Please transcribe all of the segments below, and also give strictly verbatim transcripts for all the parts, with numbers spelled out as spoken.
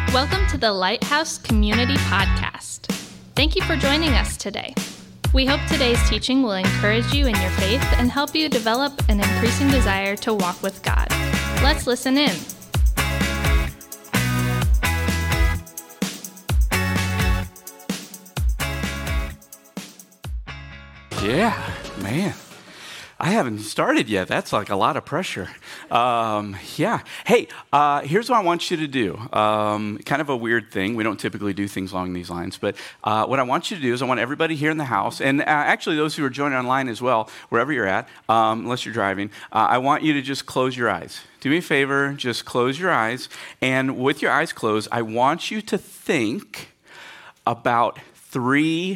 Welcome to the Lighthouse Community Podcast. Thank you for joining us today. We hope today's teaching will encourage you in your faith and help you develop an increasing desire to walk with God. Let's listen in. Yeah, man. I haven't started yet. That's like a lot of pressure. Um, yeah. Hey, uh, here's what I want you to do. Um, kind of a weird thing. We don't typically do things along these lines. But uh, what I want you to do is I want everybody here in the house, and uh, actually those who are joining online as well, wherever you're at, um, unless you're driving, uh, I want you to just close your eyes. Do me a favor, just close your eyes. And with your eyes closed, I want you to think about three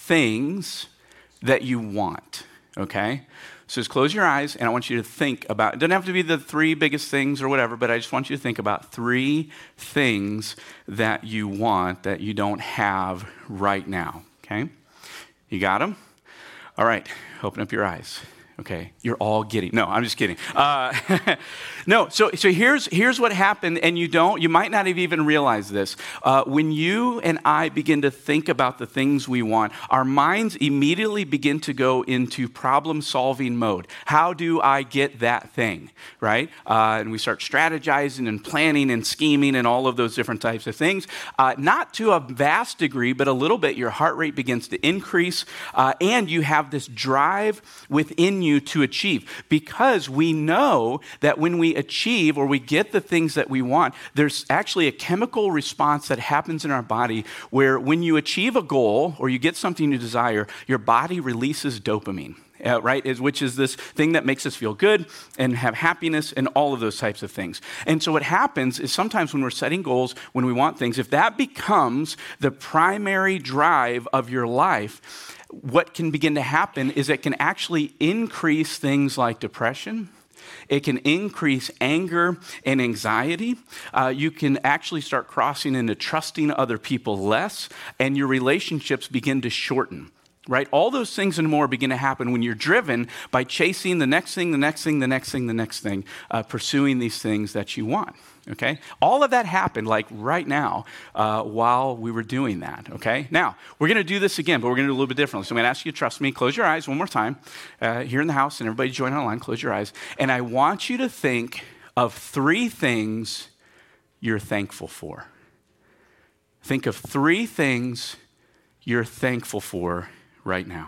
things that you want, okay? So just close your eyes, and I want you to think about, it doesn't have to be the three biggest things or whatever, but I just want you to think about three things that you want that you don't have right now, okay? You got them? All right, open up your eyes. Okay, you're all giddy. No, I'm just kidding. Uh, no, so so here's here's what happened, and you don't, you might not have even realized this. Uh, when you and I begin to think about the things we want, our minds immediately begin to go into problem-solving mode. How do I get that thing, right? Uh, and we start strategizing and planning and scheming and all of those different types of things. Uh, not to a vast degree, but a little bit, your heart rate begins to increase, uh, and you have this drive within you to achieve, because we know that when we achieve or we get the things that we want, there's actually a chemical response that happens in our body where when you achieve a goal or you get something you desire, your body releases dopamine. Uh, right, is, which is this thing that makes us feel good and have happiness and all of those types of things. And so what happens is sometimes when we're setting goals, when we want things, if that becomes the primary drive of your life, what can begin to happen is it can actually increase things like depression. It can increase anger and anxiety. Uh, you can actually start crossing into trusting other people less, and your relationships begin to shorten. Right? All those things and more begin to happen when you're driven by chasing the next thing, the next thing, the next thing, the next thing, uh, pursuing these things that you want. Okay? All of that happened like right now uh, while we were doing that. Okay? Now, we're going to do this again, but we're going to do a little bit differently. So I'm going to ask you to trust me. Close your eyes one more time uh, here in the house, and everybody join online. Close your eyes. And I want you to think of three things you're thankful for. Think of three things you're thankful for right now.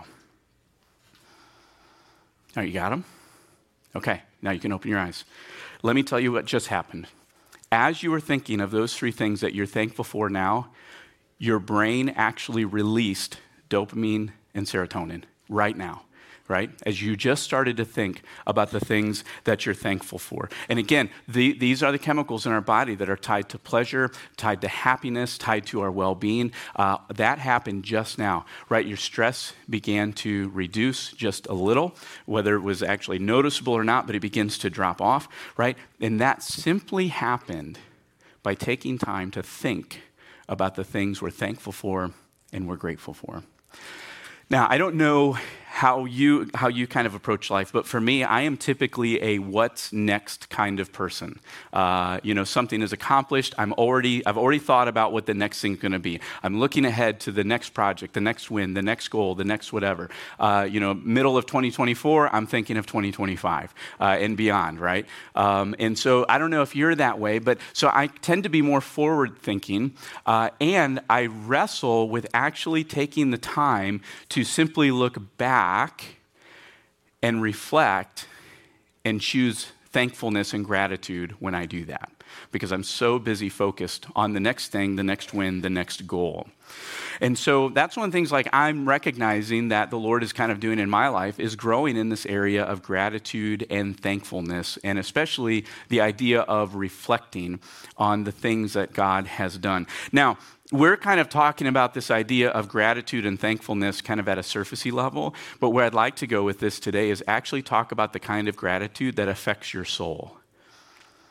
All right, you got them? Okay, now you can open your eyes. Let me tell you what just happened. As you were thinking of those three things that you're thankful for now, your brain actually released dopamine and serotonin right now, right? As you just started to think about the things that you're thankful for. And again, the, these are the chemicals in our body that are tied to pleasure, tied to happiness, tied to our well-being. Uh, that happened just now, right? Your stress began to reduce just a little, whether it was actually noticeable or not, but it begins to drop off, right? And that simply happened by taking time to think about the things we're thankful for and we're grateful for. Now, I don't know how you how you kind of approach life, but for me, I am typically a what's next kind of person. Uh, you know, something is accomplished. I'm already I've already thought about what the next thing's going to be. I'm looking ahead to the next project, the next win, the next goal, the next whatever. Uh, you know, middle of twenty twenty-four, I'm thinking of twenty twenty-five uh, and beyond, right? Um, and so I don't know if you're that way, but so I tend to be more forward thinking, uh, and I wrestle with actually taking the time to simply look back and reflect and choose thankfulness and gratitude when I do that, because I'm so busy focused on the next thing, the next win, the next goal. And so that's one of the things like I'm recognizing that the Lord is kind of doing in my life is growing in this area of gratitude and thankfulness, and especially the idea of reflecting on the things that God has done. Now, we're kind of talking about this idea of gratitude and thankfulness kind of at a surfacey level, but where I'd like to go with this today is actually talk about the kind of gratitude that affects your soul.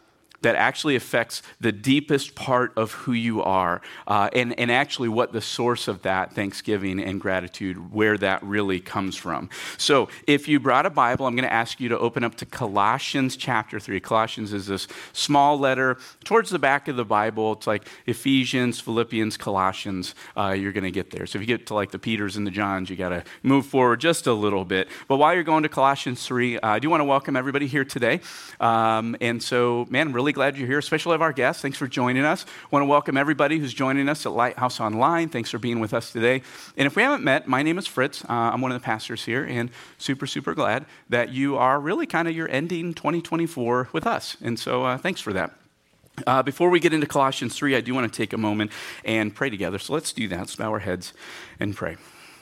that actually affects the deepest part of who you are, uh, and, and actually what the source of that thanksgiving and gratitude, where that really comes from. So if you brought a Bible, I'm going to ask you to open up to Colossians chapter three. Colossians is this small letter towards the back of the Bible. It's like Ephesians, Philippians, Colossians. Uh, you're going to get there. So if you get to like the Peters and the Johns, you got to move forward just a little bit. But while you're going to Colossians three, uh, I do want to welcome everybody here today. Um, and so, man, I'm really glad you're here, especially of our guests. Thanks for joining us. I want to welcome everybody who's joining us at Lighthouse Online. Thanks for being with us today. And if we haven't met, my name is Fritz. Uh, I'm one of the pastors here, and super, super glad that you are really kind of, you're ending twenty twenty-four with us. And so uh, thanks for that. Uh, before we get into Colossians three, I do want to take a moment and pray together. So let's do that. Let's bow our heads and pray.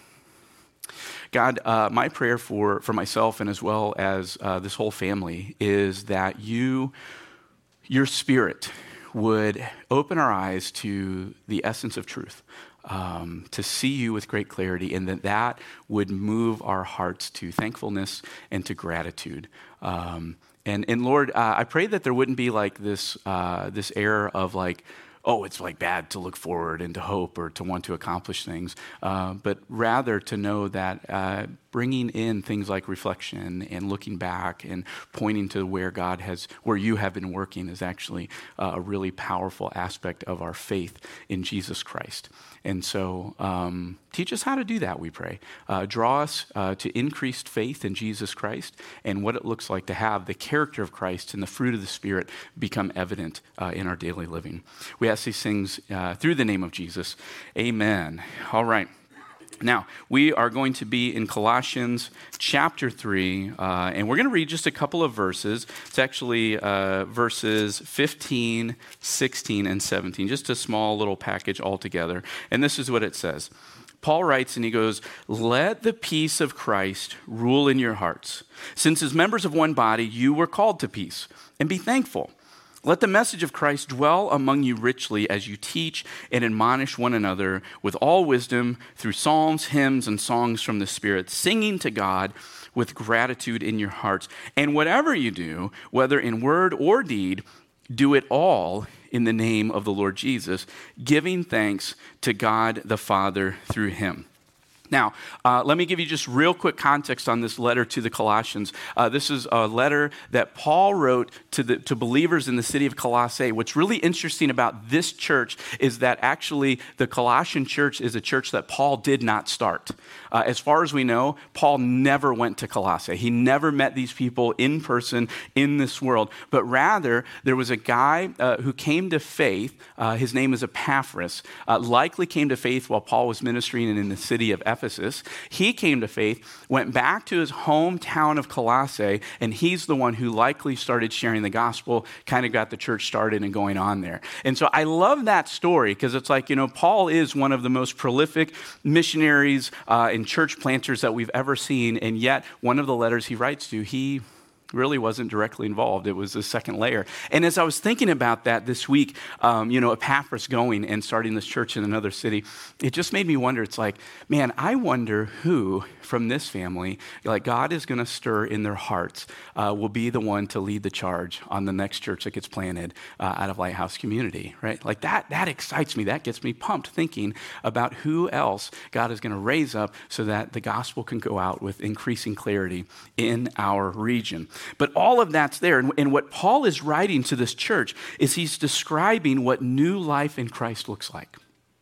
God, uh, my prayer for, for myself and as well as uh, this whole family is that you, your Spirit, would open our eyes to the essence of truth, um, to see you with great clarity, and that that would move our hearts to thankfulness and to gratitude. Um, and, and Lord, uh, I pray that there wouldn't be like this, uh, this air of like, oh, it's like bad to look forward and to hope or to want to accomplish things, uh, but rather to know that uh, bringing in things like reflection and looking back and pointing to where God has, where you have been working is actually uh, a really powerful aspect of our faith in Jesus Christ. And so um, teach us how to do that, we pray. Uh, draw us uh, to increased faith in Jesus Christ and what it looks like to have the character of Christ and the fruit of the Spirit become evident uh, in our daily living. We ask these things uh, through the name of Jesus. Amen. All right. Now, we are going to be in Colossians chapter three, uh, and we're going to read just a couple of verses. It's actually uh, verses fifteen, sixteen, and seventeen, just a small little package altogether. And this is what it says. Paul writes, and he goes, "Let the peace of Christ rule in your hearts. Since as members of one body, you were called to peace, and be thankful. Let the message of Christ dwell among you richly as you teach and admonish one another with all wisdom through psalms, hymns, and songs from the Spirit, singing to God with gratitude in your hearts. And whatever you do, whether in word or deed, do it all in the name of the Lord Jesus, giving thanks to God the Father through him." Now, uh, let me give you just real quick context on this letter to the Colossians. Uh, this is a letter that Paul wrote to the to believers in the city of Colossae. What's really interesting about this church is that actually the Colossian church is a church that Paul did not start. Uh, as far as we know, Paul never went to Colossae. He never met these people in person in this world, but rather there was a guy uh, who came to faith. Uh, his name is Epaphras, uh, likely came to faith while Paul was ministering in the city of Ephesus. Ephesus. He came to faith, went back to his hometown of Colossae, and he's the one who likely started sharing the gospel, kind of got the church started and going on there. And so I love that story because it's like, you know, Paul is one of the most prolific missionaries uh, and church planters that we've ever seen, and yet one of the letters he writes to, he really wasn't directly involved. It was the second layer. And as I was thinking about that this week, um, you know, Epaphras going and starting this church in another city, it just made me wonder, it's like, man, I wonder who from this family, like God is going to stir in their hearts, uh, will be the one to lead the charge on the next church that gets planted uh, out of Lighthouse Community, right? Like that, that excites me. That gets me pumped thinking about who else God is going to raise up so that the gospel can go out with increasing clarity in our region. But all of that's there. And, and what Paul is writing to this church is he's describing what new life in Christ looks like.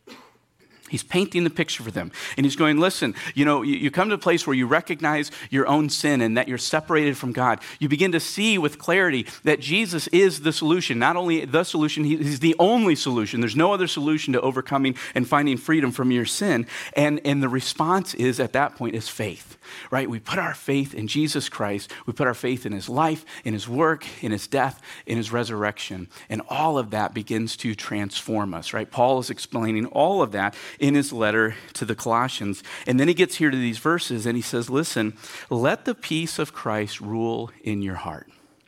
He's painting the picture for them. And he's going, listen, you know, you, you come to a place where you recognize your own sin and that you're separated from God. You begin to see with clarity that Jesus is the solution. Not only the solution, he, he's the only solution. There's no other solution to overcoming and finding freedom from your sin. And, and the response is, at that point, is faith, right? We put our faith in Jesus Christ. We put our faith in his life, in his work, in his death, in his resurrection. And all of that begins to transform us, right? Paul is explaining all of that in his letter to the Colossians. And then he gets here to these verses and he says, listen, let the peace of Christ rule in your heart.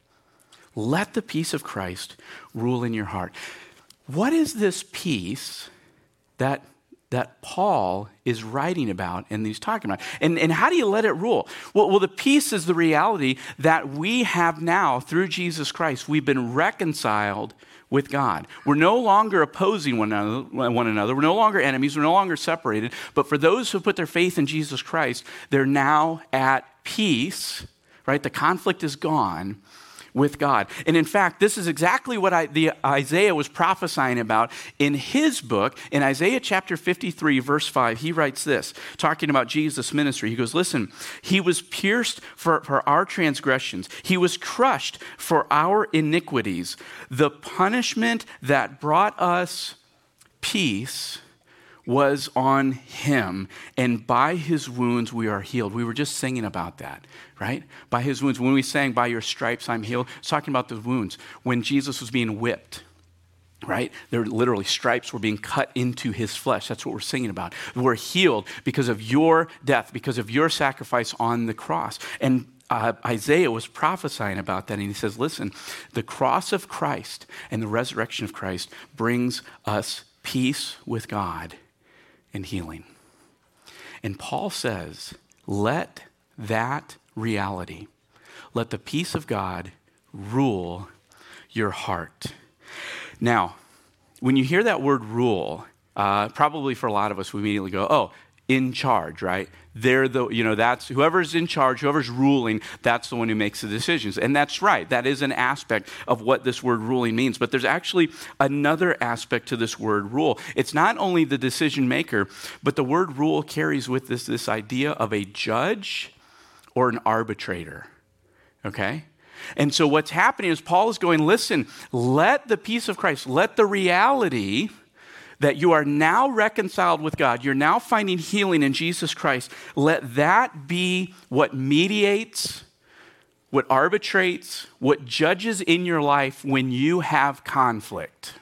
Let the peace of Christ rule in your heart. What is this peace that that Paul is writing about and he's talking about. And, and how do you let it rule? Well, well, the peace is the reality that we have now through Jesus Christ. We've been reconciled with God. We're no longer opposing one another, one another. We're no longer enemies. We're no longer separated. But for those who put their faith in Jesus Christ, they're now at peace, right? The conflict is gone with God. And in fact, this is exactly what I, the Isaiah was prophesying about in his book. In Isaiah chapter fifty-three, verse five, he writes this, talking about Jesus' ministry. He goes, listen, he was pierced for, for our transgressions. He was crushed for our iniquities. The punishment that brought us peace was on him, and by his wounds we are healed. We were just singing about that, right? By his wounds. When we sang, by your stripes I'm healed, it's talking about the wounds. When Jesus was being whipped, right? There literally stripes were being cut into his flesh. That's what we're singing about. We're healed because of your death, because of your sacrifice on the cross. And Uh, Isaiah was prophesying about that, and he says, listen, the cross of Christ and the resurrection of Christ brings us peace with God and healing. And Paul says, let that reality, let the peace of God rule your heart. Now, when you hear that word rule, uh, probably for a lot of us, we immediately go, oh, in charge, right? They're the, you know, that's whoever's in charge, whoever's ruling, that's the one who makes the decisions. And that's right. That is an aspect of what this word ruling means. But there's actually another aspect to this word rule. It's not only the decision maker, but the word rule carries with this this idea of a judge or an arbitrator. Okay? And so what's happening is Paul is going, listen, let the peace of Christ, let the reality that you are now reconciled with God, you're now finding healing in Jesus Christ, let that be what mediates, what arbitrates, what judges in your life when you have conflict.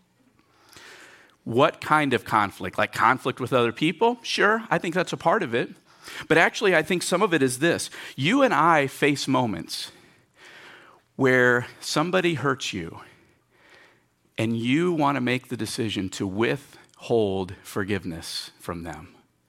What kind of conflict? Like conflict with other people? Sure, I think that's a part of it. But actually, I think some of it is this. You and I face moments where somebody hurts you, and you want to make the decision to withhold forgiveness from them.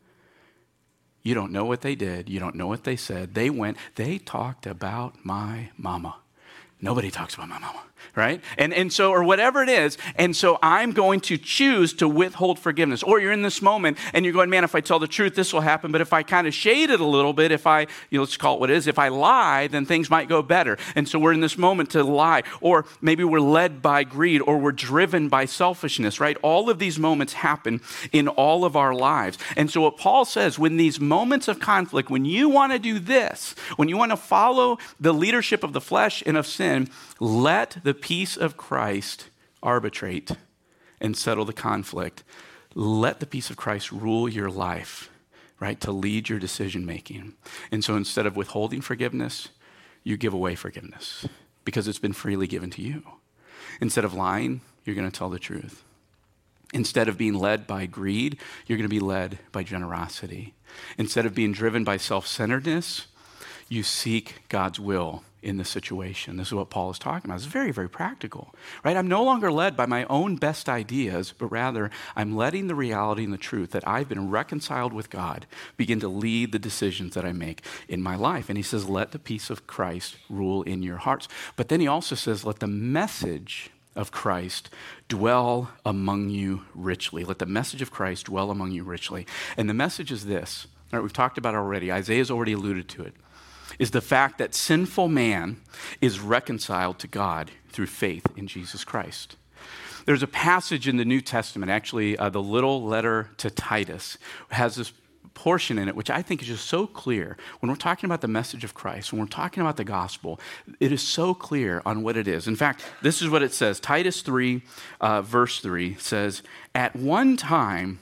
You don't know what they did. You don't know what they said. They went, they talked about my mama. Nobody talks about my mama, right? And and so, or whatever it is, and so I'm going to choose to withhold forgiveness. Or you're in this moment and you're going, man, if I tell the truth, this will happen. But if I kind of shade it a little bit, if I, you know, let's call it what it is, if I lie, then things might go better. And so we're in this moment to lie. Or maybe we're led by greed, or we're driven by selfishness, right? All of these moments happen in all of our lives. And so what Paul says, when these moments of conflict, when you want to do this, when you want to follow the leadership of the flesh and of sin, let the peace of Christ arbitrate and settle the conflict. Let the peace of Christ rule your life, right, to lead your decision making. And so instead of withholding forgiveness, you give away forgiveness because it's been freely given to you. Instead of lying, you're going to tell the truth. Instead of being led by greed, you're going to be led by generosity. Instead of being driven by self-centeredness, you seek God's will in the situation. This is what Paul is talking about. It's very, very practical, right? I'm no longer led by my own best ideas, but rather I'm letting the reality and the truth that I've been reconciled with God begin to lead the decisions that I make in my life. And he says, let the peace of Christ rule in your hearts. But then he also says, let the message of Christ dwell among you richly. Let the message of Christ dwell among you richly. And the message is this. All right, we've talked about it already. Isaiah's already alluded to it. Is the fact that sinful man is reconciled to God through faith in Jesus Christ. There's a passage in the New Testament, actually uh, the little letter to Titus, has this portion in it which I think is just so clear. When we're talking about the message of Christ, when we're talking about the gospel, it is so clear on what it is. In fact, this is what it says. Titus three, uh, verse three says, at one time,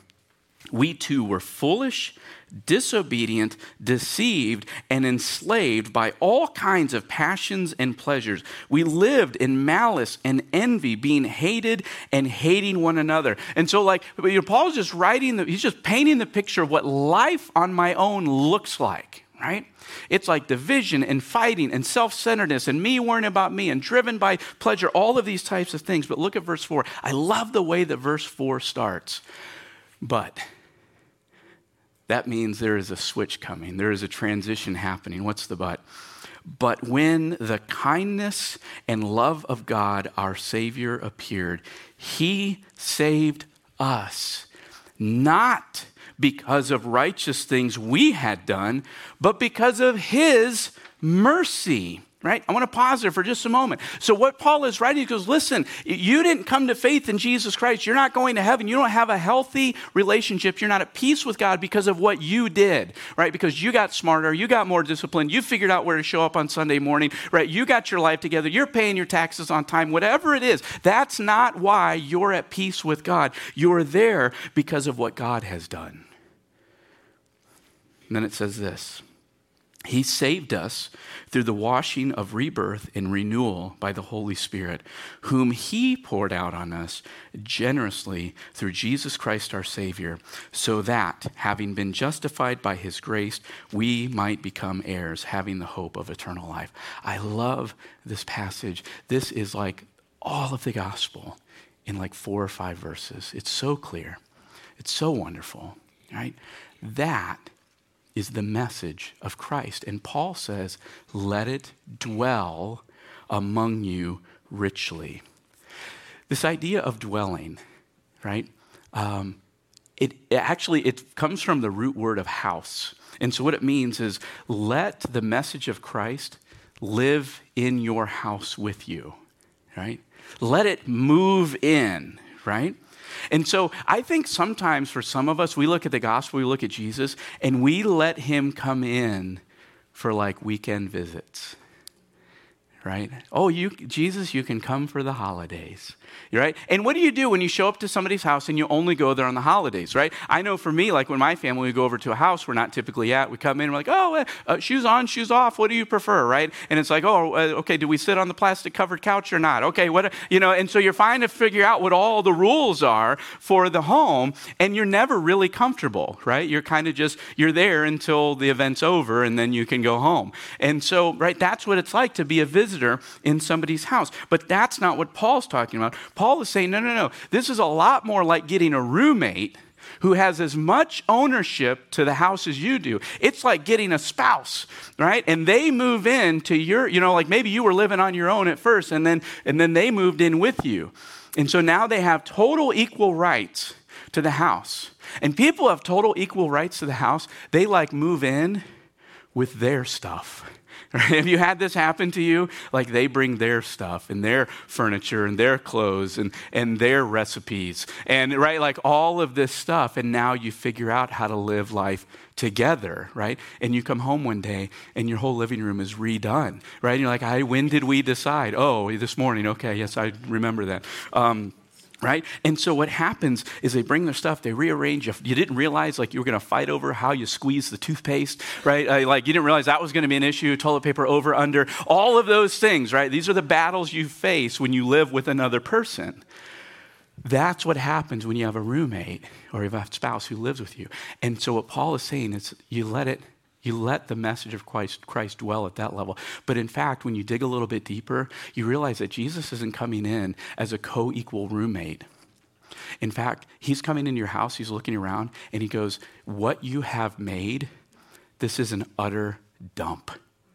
we too were foolish, disobedient, deceived, and enslaved by all kinds of passions and pleasures. We lived in malice and envy, being hated and hating one another. And so like, you know, Paul's just writing, the, he's just painting the picture of what life on my own looks like, right? It's like division and fighting and self-centeredness and me worrying about me and driven by pleasure, all of these types of things. But look at verse four. I love the way that verse four starts. But that means there is a switch coming. There is a transition happening. What's the but? But when the kindness and love of God, our Savior, appeared, he saved us, not because of righteous things we had done, but because of his mercy. Right? I want to pause there for just a moment. So what Paul is writing, he goes, listen, you didn't come to faith in Jesus Christ. You're not going to heaven. You don't have a healthy relationship. You're not at peace with God because of what you did, right? Because you got smarter. You got more disciplined. You figured out where to show up on Sunday morning, right? You got your life together. You're paying your taxes on time, whatever it is. That's not why you're at peace with God. You're there because of what God has done. And then it says this. He saved us through the washing of rebirth and renewal by the Holy Spirit, whom he poured out on us generously through Jesus Christ our Savior, so that, having been justified by his grace, we might become heirs, having the hope of eternal life. I love this passage. This is like all of the gospel in like four or five verses. It's so clear. It's so wonderful, right? That is the message of Christ. And Paul says, let it dwell among you richly. This idea of dwelling, right? Um, it, it actually, it comes from the root word of house. And so what it means is let the message of Christ live in your house with you, right? Let it move in, right? And so I think sometimes for some of us, we look at the gospel, we look at Jesus, and we let him come in for like weekend visits, right? Oh, you, Jesus, you can come for the holidays, right? And what do you do when you show up to somebody's house and you only go there on the holidays, right? I know for me, like when my family, we go over to a house we're not typically at, we come in and we're like, oh, uh, shoes on, shoes off, what do you prefer, right? And it's like, oh, uh, okay, do we sit on the plastic covered couch or not? Okay, what, you know, and so you're trying to figure out what all the rules are for the home, and you're never really comfortable, right? You're kind of just, you're there until the event's over and then you can go home. And so, right, that's what it's like to be a visitor in somebody's house. But that's not what Paul's talking about. Paul is saying, no, no, no. This is a lot more like getting a roommate who has as much ownership to the house as you do. It's like getting a spouse, right? And they move in to your, you know, like maybe you were living on your own at first and then and then they moved in with you. And so now they have total equal rights to the house. And people have total equal rights to the house. They like move in with their stuff. Have you had this happen to you? Like they bring their stuff and their furniture and their clothes and, and their recipes and right, like all of this stuff. And now you figure out how to live life together, right? And you come home one day and your whole living room is redone, right? And you're like, I, when did we decide? Oh, this morning. Okay, yes, I remember that. Um, Right? And so what happens is they bring their stuff, they rearrange. You didn't realize like you were going to fight over how you squeeze the toothpaste, right? Uh, like you didn't realize that was going to be an issue, toilet paper over, under, all of those things, right? These are the battles you face when you live with another person. That's what happens when you have a roommate or you have a spouse who lives with you. And so what Paul is saying is you let it You let the message of Christ, Christ dwell at that level. But in fact, when you dig a little bit deeper, you realize that Jesus isn't coming in as a co-equal roommate. In fact, he's coming into your house, he's looking around, and he goes, what you have made, this is an utter dump.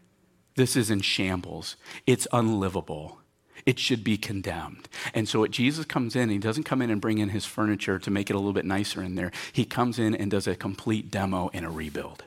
This is in shambles. It's unlivable. It should be condemned. And so what Jesus comes in, he doesn't come in and bring in his furniture to make it a little bit nicer in there. He comes in and does a complete demo and a rebuild.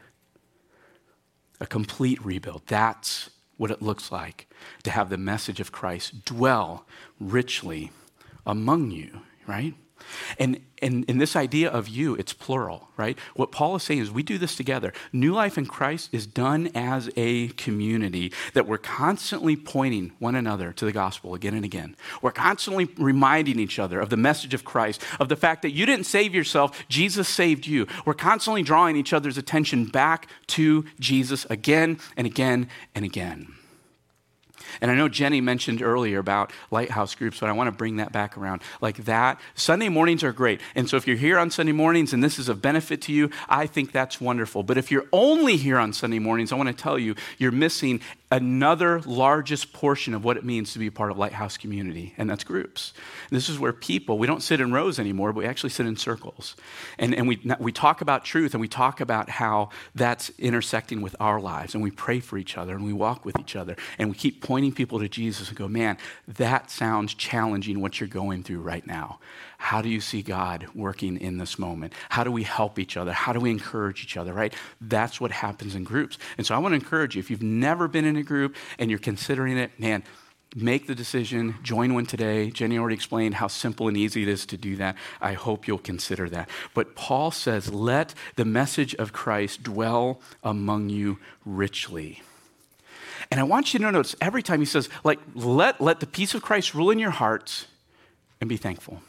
A complete rebuild. That's what it looks like to have the message of Christ dwell richly among you, right? And, and, and this idea of you, it's plural, right? What Paul is saying is we do this together. New life in Christ is done as a community that we're constantly pointing one another to the gospel again and again. We're constantly reminding each other of the message of Christ, of the fact that you didn't save yourself, Jesus saved you. We're constantly drawing each other's attention back to Jesus again and again and again. And I know Jenny mentioned earlier about Lighthouse groups, but I want to bring that back around. Like that, Sunday mornings are great. And so if you're here on Sunday mornings and this is of benefit to you, I think that's wonderful. But if you're only here on Sunday mornings, I want to tell you, you're missing another largest portion of what it means to be a part of Lighthouse Community, and that's groups. This is where people, we don't sit in rows anymore, but we actually sit in circles. And, and we, we talk about truth, and we talk about how that's intersecting with our lives, and we pray for each other, and we walk with each other, and we keep pointing people to Jesus and go, man, that sounds challenging what you're going through right now. How do you see God working in this moment? How do we help each other? How do we encourage each other, right? That's what happens in groups. And so I want to encourage you, if you've never been in a group and you're considering it, man, make the decision, join one today. Jenny already explained how simple and easy it is to do that. I hope you'll consider that. But Paul says, let the message of Christ dwell among you richly. And I want you to notice every time he says, like, let, let the peace of Christ rule in your hearts and be thankful.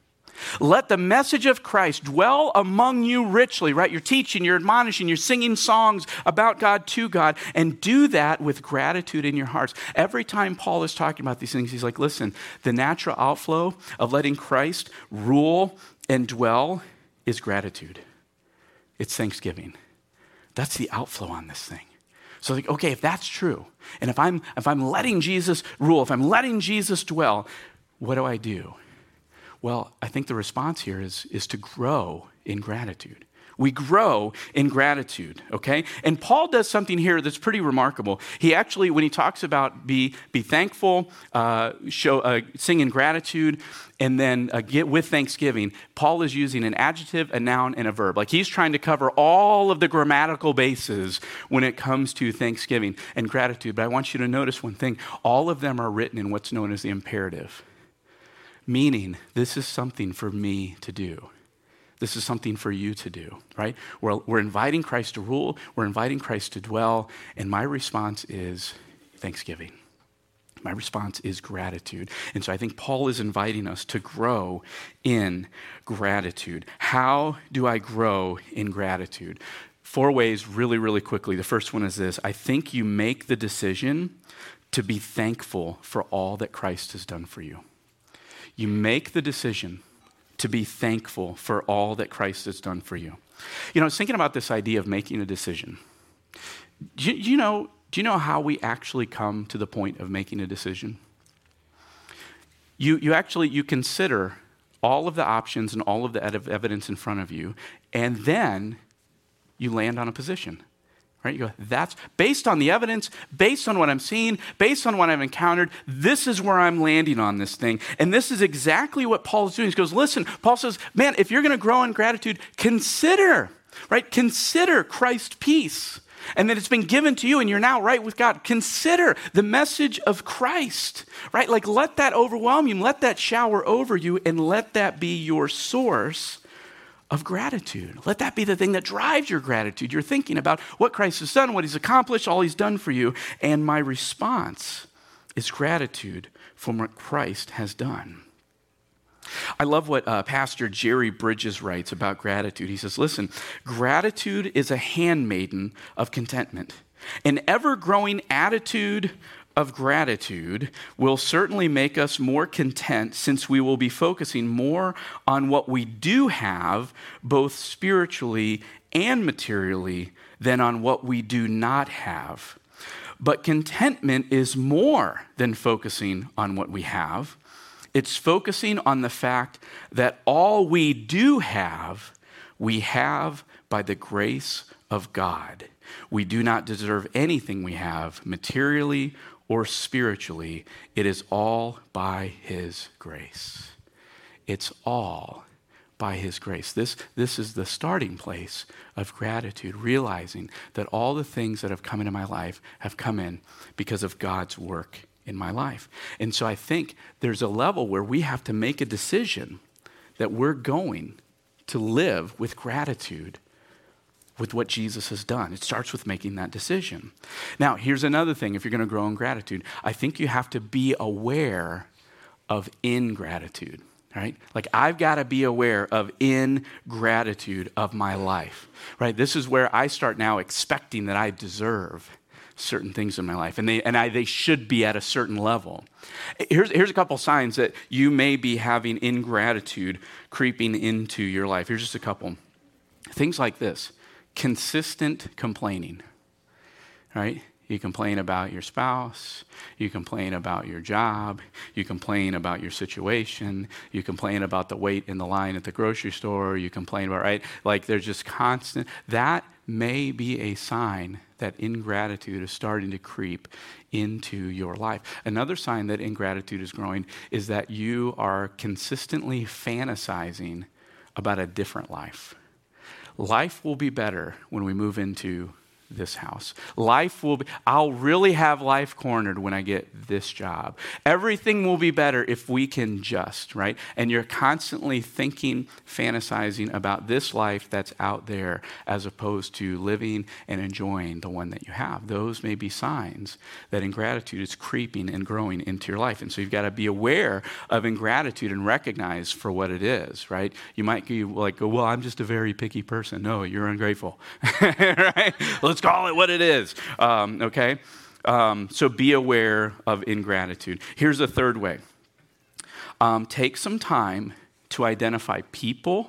Let the message of Christ dwell among you richly, right? You're teaching, you're admonishing, you're singing songs about God to God, and do that with gratitude in your hearts. Every time Paul is talking about these things, he's like, listen, the natural outflow of letting Christ rule and dwell is gratitude. It's thanksgiving. That's the outflow on this thing. So like, okay, if that's true, and if I'm if I'm letting Jesus rule, if I'm letting Jesus dwell, what do I do? Well, I think the response here is, is to grow in gratitude. We grow in gratitude, okay? And Paul does something here that's pretty remarkable. He actually, when he talks about be be thankful, uh, show uh, sing in gratitude, and then uh, get with thanksgiving, Paul is using an adjective, a noun, and a verb. Like he's trying to cover all of the grammatical bases when it comes to thanksgiving and gratitude. But I want you to notice one thing. All of them are written in what's known as the imperative. Meaning, this is something for me to do. This is something for you to do, right? We're, we're inviting Christ to rule. We're inviting Christ to dwell. And my response is thanksgiving. My response is gratitude. And so I think Paul is inviting us to grow in gratitude. How do I grow in gratitude? Four ways really, really quickly. The first one is this. I think you make the decision to be thankful for all that Christ has done for you. You make the decision to be thankful for all that Christ has done for you. You know, I was thinking about this idea of making a decision. Do you, you know, do you know how we actually come to the point of making a decision? You, you actually, you consider all of the options and all of the evidence in front of you, and then you land on a position. Right? You go, that's based on the evidence, based on what I'm seeing, based on what I've encountered, this is where I'm landing on this thing. And this is exactly what Paul is doing. He goes, listen, Paul says, man, if you're going to grow in gratitude, consider, right? Consider Christ's peace and that it's been given to you and you're now right with God. Consider the message of Christ, right? Like let that overwhelm you, let that shower over you, and let that be your source of gratitude. Let that be the thing that drives your gratitude. You're thinking about what Christ has done, what he's accomplished, all he's done for you. And my response is gratitude for what Christ has done. I love what uh, Pastor Jerry Bridges writes about gratitude. He says, listen, gratitude is a handmaiden of contentment. An ever-growing attitude of gratitude will certainly make us more content, since we will be focusing more on what we do have, both spiritually and materially, than on what we do not have. But contentment is more than focusing on what we have. It's focusing on the fact that all we do have, we have by the grace of God. We do not deserve anything we have materially or spiritually. It is all by his grace. It's all by his grace. This, this is the starting place of gratitude, realizing that all the things that have come into my life have come in because of God's work in my life. And so I think there's a level where we have to make a decision that we're going to live with gratitude with what Jesus has done. It starts with making that decision. Now, here's another thing. If you're going to grow in gratitude, I think you have to be aware of ingratitude, right? Like I've got to be aware of ingratitude of my life, right? This is where I start now expecting that I deserve certain things in my life, and they and I they should be at a certain level. Here's here's a couple signs that you may be having ingratitude creeping into your life. Here's just a couple. Things like this. Consistent complaining, right? You complain about your spouse. You complain about your job. You complain about your situation. You complain about the wait in the line at the grocery store. You complain about, right? Like there's just constant. That may be a sign that ingratitude is starting to creep into your life. Another sign that ingratitude is growing is that you are consistently fantasizing about a different life. Life will be better when we move into this house. Life will be, I'll really have life cornered when I get this job. Everything will be better if we can just, right? And you're constantly thinking, fantasizing about this life that's out there as opposed to living and enjoying the one that you have. Those may be signs that ingratitude is creeping and growing into your life. And so you've got to be aware of ingratitude and recognize for what it is, right? You might be like, well, I'm just a very picky person. No, you're ungrateful, right? Let's call it what it is, um, okay? Um, so be aware of ingratitude. Here's a third way. Um, take some time to identify people,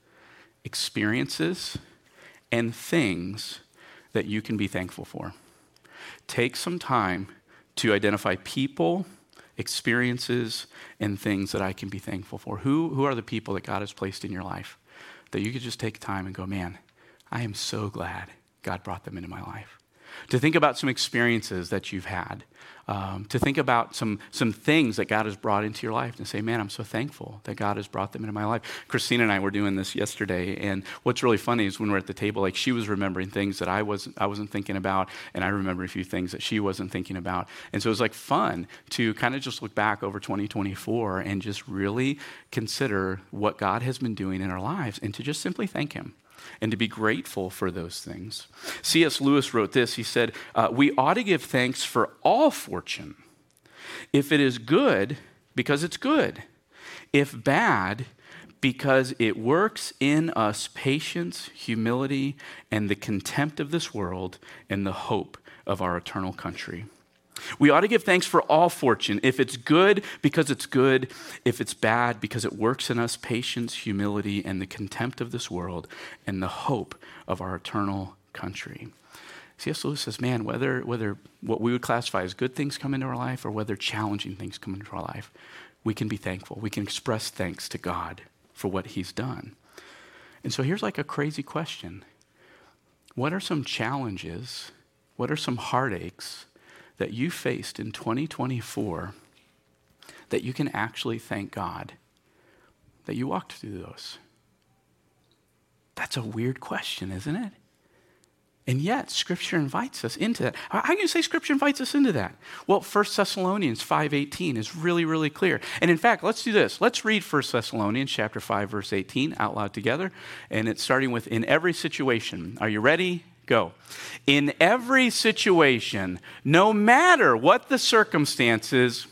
experiences, and things that you can be thankful for. Take some time to identify people, experiences, and things that I can be thankful for. Who, who are the people that God has placed in your life that you could just take time and go, man, I am so glad God brought them into my life. To think about some experiences that you've had. Um, to think about some some things that God has brought into your life and say, man, I'm so thankful that God has brought them into my life. Christina and I were doing this yesterday, and what's really funny is when we're at the table, like she was remembering things that I wasn't, I wasn't thinking about, and I remember a few things that she wasn't thinking about. And so it was like fun to kind of just look back over twenty twenty-four and just really consider what God has been doing in our lives and to just simply thank him. And to be grateful for those things. C S Lewis wrote this. He said, uh, we ought to give thanks for all fortune. If it is good, because it's good. If bad, because it works in us patience, humility, and the contempt of this world and the hope of our eternal country. We ought to give thanks for all fortune. If it's good, because it's good. If it's bad, because it works in us patience, humility, and the contempt of this world and the hope of our eternal country. C S Lewis says, man, whether, whether what we would classify as good things come into our life or whether challenging things come into our life, we can be thankful. We can express thanks to God for what he's done. And so here's like a crazy question. What are some challenges? What are some heartaches that you faced in twenty twenty-four that you can actually thank God that you walked through those? That's a weird question, isn't it? And yet, Scripture invites us into that. How can you say Scripture invites us into that? Well, First Thessalonians five eighteen is really, really clear. And in fact, let's do this. Let's read First Thessalonians chapter five, verse eighteen out loud together. And it's starting with, in every situation. Are you ready? Go. In every situation, no matter what the circumstances,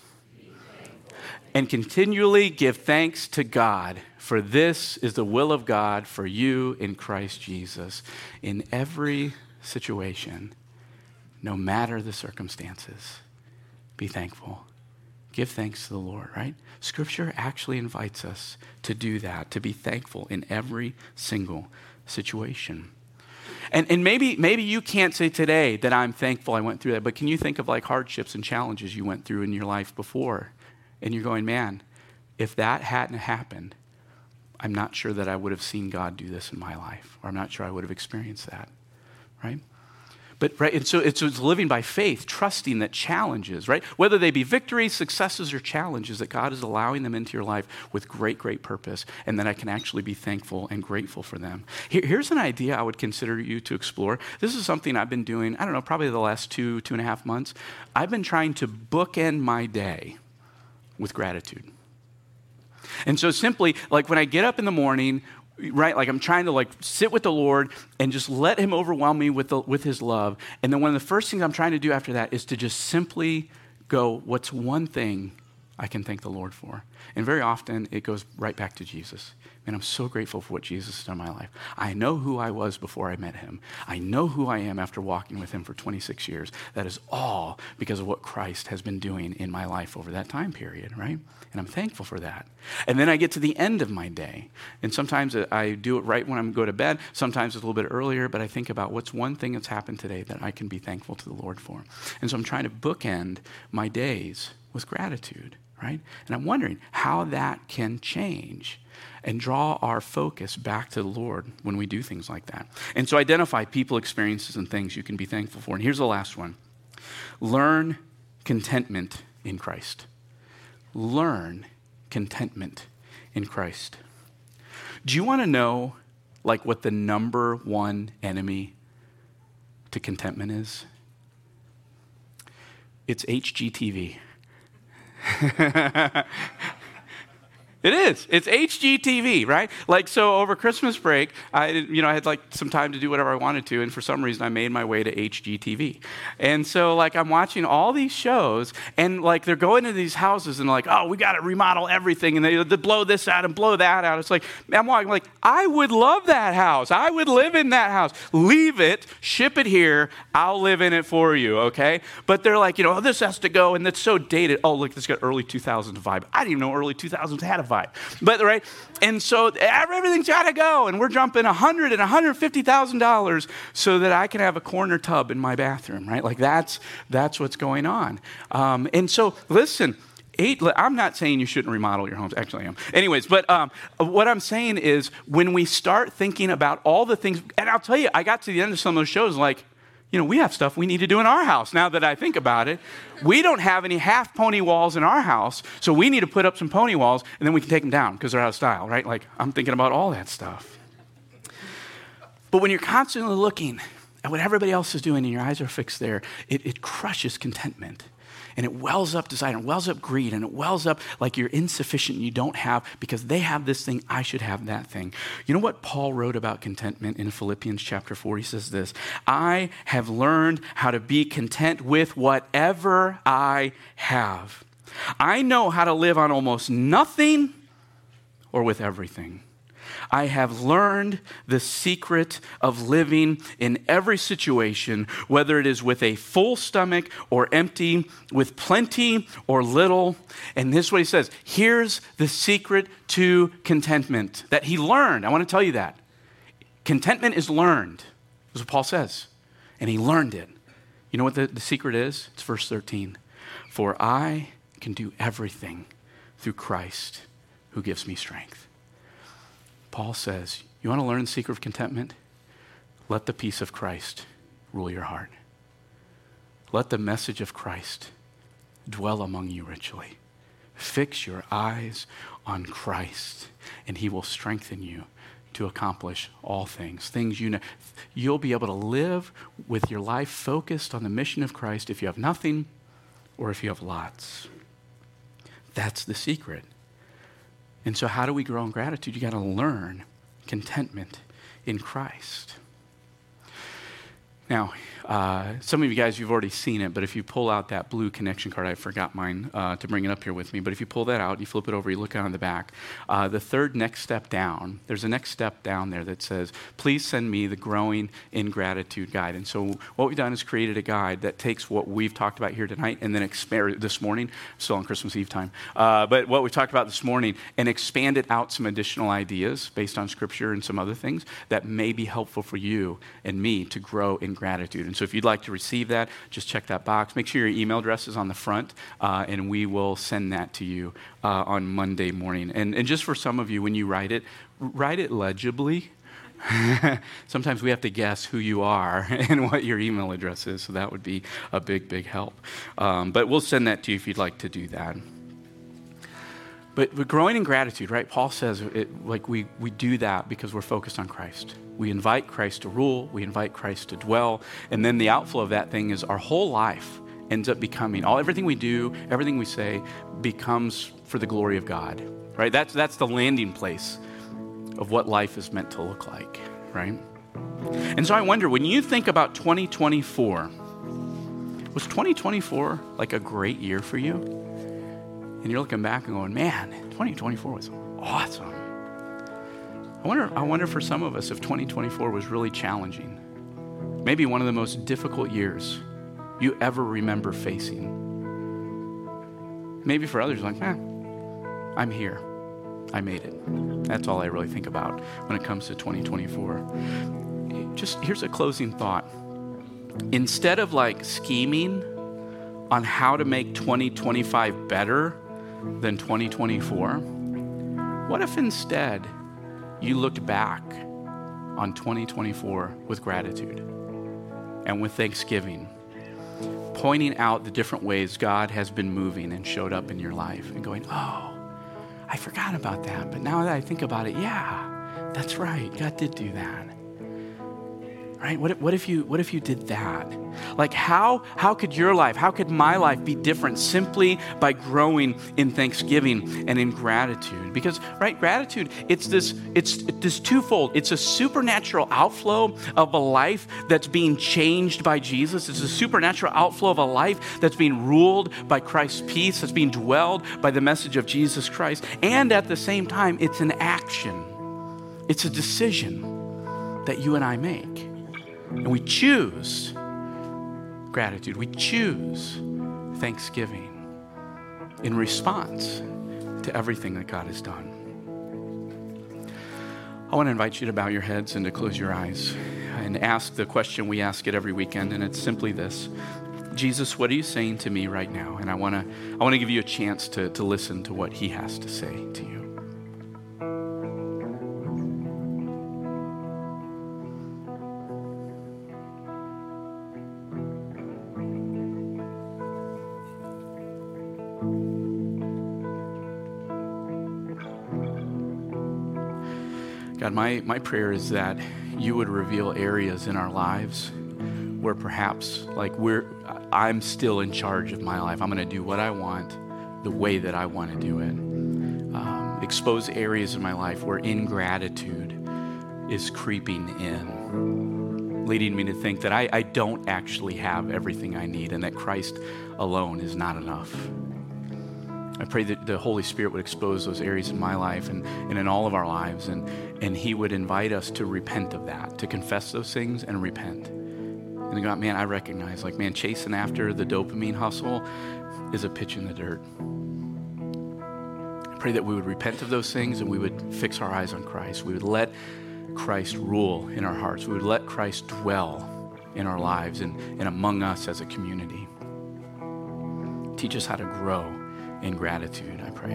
and continually give thanks to God, for this is the will of God for you in Christ Jesus. In every situation, no matter the circumstances, be thankful. Give thanks to the Lord, right? Scripture actually invites us to do that, to be thankful in every single situation. And, and maybe maybe you can't say today that I'm thankful I went through that, but can you think of like hardships and challenges you went through in your life before? And you're going, man, if that hadn't happened, I'm not sure that I would have seen God do this in my life, or I'm not sure I would have experienced that, right? But right, and so it's, it's living by faith, trusting that challenges, right? Whether they be victories, successes, or challenges, that God is allowing them into your life with great, great purpose, and that I can actually be thankful and grateful for them. Here, here's an idea I would consider you to explore. This is something I've been doing, I don't know, probably the last two, two and a half months. I've been trying to bookend my day with gratitude. And so simply, like when I get up in the morning, right, like I'm trying to like sit with the Lord and just let him overwhelm me with the, with his love. And then one of the first things I'm trying to do after that is to just simply go, what's one thing I can thank the Lord for. And very often it goes right back to Jesus. And I'm so grateful for what Jesus has done in my life. I know who I was before I met him. I know who I am after walking with him for twenty-six years. That is all because of what Christ has been doing in my life over that time period, right? And I'm thankful for that. And then I get to the end of my day. And sometimes I do it right when I'm going to bed. Sometimes it's a little bit earlier, but I think about what's one thing that's happened today that I can be thankful to the Lord for. And so I'm trying to bookend my days with gratitude, right? And I'm wondering how that can change and draw our focus back to the Lord when we do things like that. And so identify people, experiences, and things you can be thankful for. And here's the last one. Learn contentment in Christ. Learn contentment in Christ. Do you want to know, like, what the number one enemy to contentment is? It's H G T V. It is. It's H G T V, right? Like, so over Christmas break, I, you know, I had like some time to do whatever I wanted to, and for some reason I made my way to H G T V. And so like I'm watching all these shows, and like they're going to these houses and like, oh, we got to remodel everything, and they, they blow this out and blow that out. It's like, I'm walking like, I would love that house. I would live in that house. Leave it, ship it here. I'll live in it for you, okay? But they're like, you know, oh, this has to go, and that's so dated. Oh, look, this got early two thousands vibe. I didn't even know early two thousands had a vibe. But right, and so everything's got to go, and we're jumping a hundred and a hundred fifty thousand dollars so that I can have a corner tub in my bathroom, right? Like that's that's what's going on. Um, and so, listen. Eight, I'm not saying you shouldn't remodel your homes. Actually, I am. Anyways, but um, what I'm saying is when we start thinking about all the things, and I'll tell you, I got to the end of some of those shows like, you know, we have stuff we need to do in our house. Now that I think about it, we don't have any half pony walls in our house, so we need to put up some pony walls, and then we can take them down because they're out of style, right? Like, I'm thinking about all that stuff. But when you're constantly looking at what everybody else is doing and your eyes are fixed there, it, it crushes contentment. And it wells up desire, and wells up greed, and it wells up like you're insufficient and you don't have because they have this thing, I should have that thing. You know what Paul wrote about contentment in Philippians chapter four? He says this, I have learned how to be content with whatever I have. I know how to live on almost nothing or with everything. I have learned the secret of living in every situation, whether it is with a full stomach or empty, with plenty or little. And this is what he says. Here's the secret to contentment that he learned. I want to tell you that. Contentment is learned. That's what Paul says. And he learned it. You know what the, the secret is? It's verse thirteen. For I can do everything through Christ who gives me strength. Paul says, you want to learn the secret of contentment? Let the peace of Christ rule your heart. Let the message of Christ dwell among you richly. Fix your eyes on Christ, and he will strengthen you to accomplish all things. Things you know. You'll be able to live with your life focused on the mission of Christ if you have nothing or if you have lots. That's the secret. And so how do we grow in gratitude? You got to learn contentment in Christ. Now, uh, some of you guys, you've already seen it, but if you pull out that blue connection card, I forgot mine uh, to bring it up here with me, but if you pull that out, you flip it over, you look out on the back, uh, the third next step down, there's a next step down there that says, please send me the Growing in Gratitude guide. And so what we've done is created a guide that takes what we've talked about here tonight and then expand this morning, still on Christmas Eve time, uh, but what we talked about this morning and expanded out some additional ideas based on Scripture and some other things that may be helpful for you and me to grow in gratitude. And so if you'd like to receive that, just check that box. Make sure your email address is on the front, uh, and we will send that to you uh, on Monday morning. And, and just for some of you, when you write it, write it legibly. Sometimes we have to guess who you are and what your email address is, so that would be a big, big help. Um, but we'll send that to you if you'd like to do that. But, but growing in gratitude, right? Paul says it, like we, we do that because we're focused on Christ. We invite Christ to rule. We invite Christ to dwell. And then the outflow of that thing is our whole life ends up becoming, all everything we do, everything we say becomes for the glory of God, right? That's, that's the landing place of what life is meant to look like, right? And so I wonder, when you think about twenty twenty-four, was twenty twenty-four like a great year for you? and you're looking back and going, man, twenty twenty-four was awesome. I wonder, I wonder for some of us if twenty twenty-four was really challenging. Maybe one of the most difficult years you ever remember facing. Maybe for others, like, eh, I'm here. I made it. That's all I really think about when it comes to twenty twenty-four. Just here's a closing thought. Instead of like scheming on how to make twenty twenty-five better than twenty twenty-four, what if instead you looked back on twenty twenty-four with gratitude and with thanksgiving, pointing out the different ways God has been moving and showed up in your life and going, oh, I forgot about that. But now that I think about it, yeah, that's right. God did do that. Right? What if, what if you what if you did that? Like how how could your life, how could my life be different simply by growing in thanksgiving and in gratitude? Because right, gratitude, it's this it's this twofold. It's a supernatural outflow of a life that's being changed by Jesus. It's a supernatural outflow of a life that's being ruled by Christ's peace, that's being dwelled by the message of Jesus Christ. And at the same time, it's an action. It's a decision that you and I make. And we choose gratitude. We choose thanksgiving in response to everything that God has done. I want to invite you to bow your heads and to close your eyes and ask the question we ask it every weekend, and it's simply this. Jesus, what are you saying to me right now? And I want to I want to give you a chance to, to listen to what he has to say to you. God, my, my prayer is that you would reveal areas in our lives where perhaps like we're, I'm still in charge of my life. I'm going to do what I want, the way that I want to do it. Um, expose areas in my life where ingratitude is creeping in, leading me to think that I, I don't actually have everything I need and that Christ alone is not enough. I pray that the Holy Spirit would expose those areas in my life and, and in all of our lives, and, and he would invite us to repent of that, to confess those things and repent. And God, man, I recognize, like, man, chasing after the dopamine hustle is a pitch in the dirt. I pray that we would repent of those things and we would fix our eyes on Christ. We would let Christ rule in our hearts. We would let Christ dwell in our lives and, and among us as a community. Teach us how to grow in gratitude, I pray.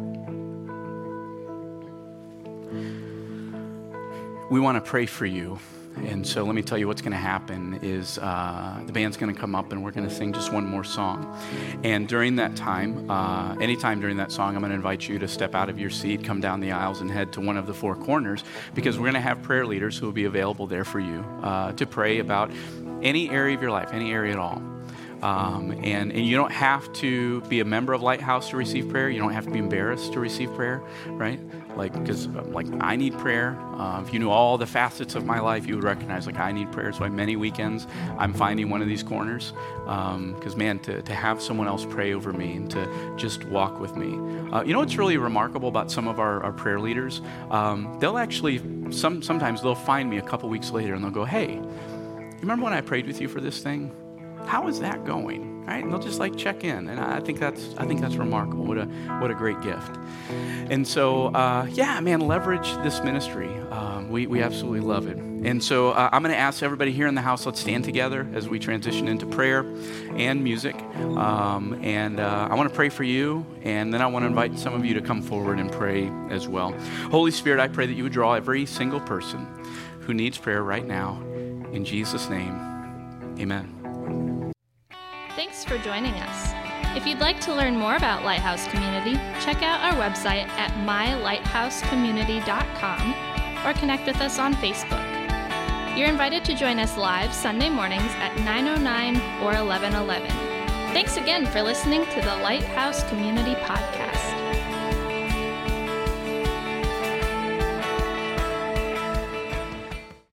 We want to pray for you. And so let me tell you what's going to happen is uh, the band's going to come up and we're going to sing just one more song. And during that time, uh, anytime during that song, I'm going to invite you to step out of your seat, come down the aisles, and head to one of the four corners, because we're going to have prayer leaders who will be available there for you uh, to pray about any area of your life, any area at all. Um, and, and you don't have to be a member of Lighthouse to receive prayer. You don't have to be embarrassed to receive prayer, right? Like, because like I need prayer. Uh, if you knew all the facets of my life, you would recognize like I need prayer. So many weekends I'm finding one of these corners. Because um, man, to, to have someone else pray over me and to just walk with me. Uh, you know what's really remarkable about some of our, our prayer leaders? Um, they'll actually, some sometimes they'll find me a couple weeks later and they'll go, hey, you remember when I prayed with you for this thing? How is that going? Right? And they'll just like check in, and I think that's I think that's remarkable. What a what a great gift. And so uh, yeah, man, leverage this ministry. Um, we we absolutely love it. And so uh, I'm going to ask everybody here in the house. Let's stand together as we transition into prayer and music. Um, and uh, I want to pray for you, and then I want to invite some of you to come forward and pray as well. Holy Spirit, I pray that you would draw every single person who needs prayer right now. In Jesus' name, amen. Thanks for joining us. If you'd like to learn more about Lighthouse Community, check out our website at my lighthouse community dot com or connect with us on Facebook. You're invited to join us live Sunday mornings at nine oh nine or eleven eleven. Thanks again for listening to the Lighthouse Community Podcast.